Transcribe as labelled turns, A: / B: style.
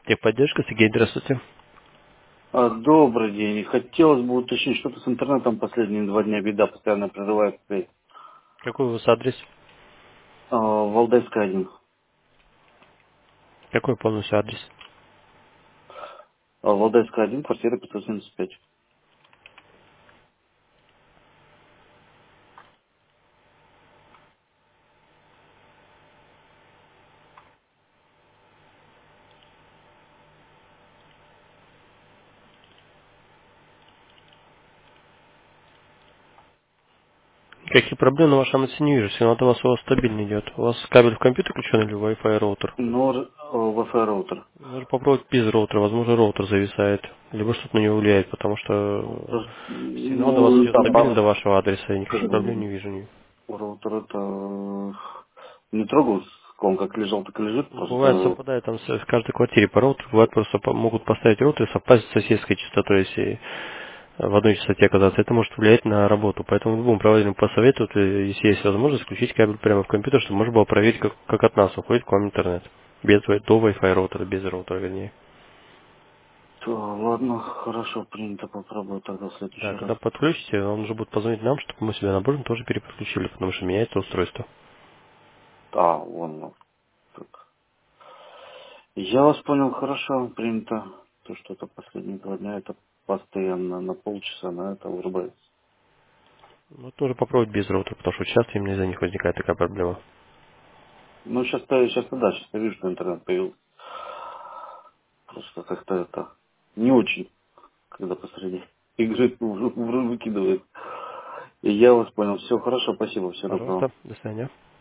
A: Техподдержка, Сергей, здравствуйте.
B: Добрый день. Хотелось бы уточнить, что-то с интернетом последние 2 дня беда постоянно прерывает связь.
A: Какой у вас адрес?
B: Валдайская 1.
A: Какой полностью адрес?
B: Валдайская 1, квартира 575.
A: Какие проблемы на вашем ноте не вижу, сигнал у вас стабильно идет. У вас кабель в компьютер включен или Wi-Fi роутер?
B: Нор Wi-Fi роутер.
A: Можно попробовать без роутера, возможно роутер зависает, либо что-то на него влияет, потому что сигнал до вас
B: Ну,
A: идет
B: да,
A: стабильно до вашего адреса, и никаких проблем не
B: роутер
A: вижу.
B: это не трогал, он как лежал, так и лежит,
A: Ну, бывает
B: просто
A: совпадает там в каждой квартире по роутеру, бывает просто могут поставить роутер и совпасть с соседской частотой, если в одной частоте оказаться. Это может влиять на работу. Поэтому любому провайдеру посоветуют, если есть возможность, включить кабель прямо в компьютер, чтобы можно было проверить, как от нас уходит к вам интернет. Без до Wi-Fi роутера, без роутера, вернее.
B: ладно, хорошо, принято, попробую тогда в
A: Да,
B: следующий раз.
A: когда подключите, он уже будет позвонить нам, чтобы мы себя наборно тоже переподключили, потому что меняется устройство.
B: Вон, ну, так. Я вас понял, хорошо, принято. То, что это последние 2 дня, это постоянно на полчаса, на это вырубается.
A: Ну, тоже попробовать без роутера, потому что часто именно из-за них возникает такая проблема.
B: Ну, сейчас-то да, сейчас я вижу, что интернет появился. Просто как-то это не очень, когда посреди игры выкидывает. И я вас понял. Все хорошо, спасибо, всего доброго.
A: Пожалуйста, до свидания.